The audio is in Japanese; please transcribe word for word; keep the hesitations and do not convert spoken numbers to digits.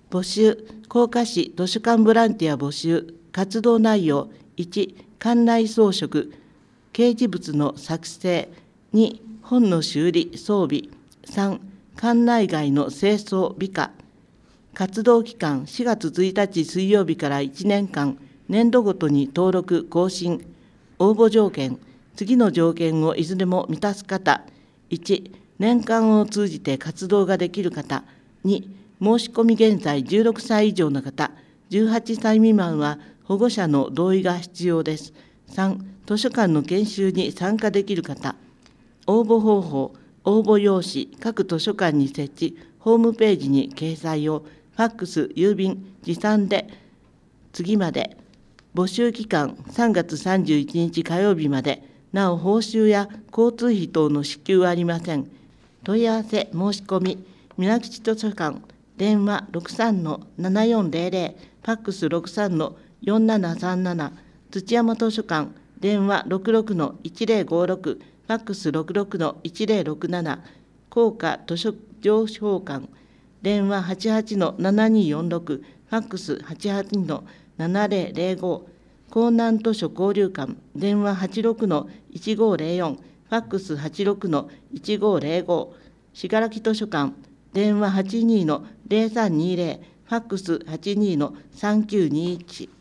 募集、甲賀市図書館ボランティア募集、活動内容、いち、館内装飾、掲示物の作成、に、本の修理、装備、さん、館内外の清掃、美化。活動期間、しがつついたち水曜日からいちねんかん、年度ごとに登録・更新。応募条件、次の条件をいずれも満たす方。いち、年間を通じて活動ができる方。に、申し込み現在じゅうろくさい以上の方。じゅうはっさい未満は保護者の同意が必要です。さん、図書館の研修に参加できる方。応募方法、応募用紙、各図書館に設置、ホームページに掲載を、ファックス、郵便、持参で、次まで。募集期間、さんがつさんじゅういちにち火曜日まで。なお、報酬や交通費等の支給はありません。問い合わせ、申し込み、水口図書館、電話 ろくさんのななよんぜろぜろ、ファックス ろくさんのよんななさんなな、土山図書館、電話 ろくろくのいちぜろごろく、ファックス ろくろくのいちぜろろくなな、甲賀図書情報館、電話 はちはちのななによんろく、ファックス はちはちのななぜろぜろご、江南図書交流館、電話 はちろくのいちごぜろよん、ファックス はちろくのいちごぜろご、信楽図書館、電話 はちにのぜろさんにぜろ、ファックス はちにのさんきゅうにいち。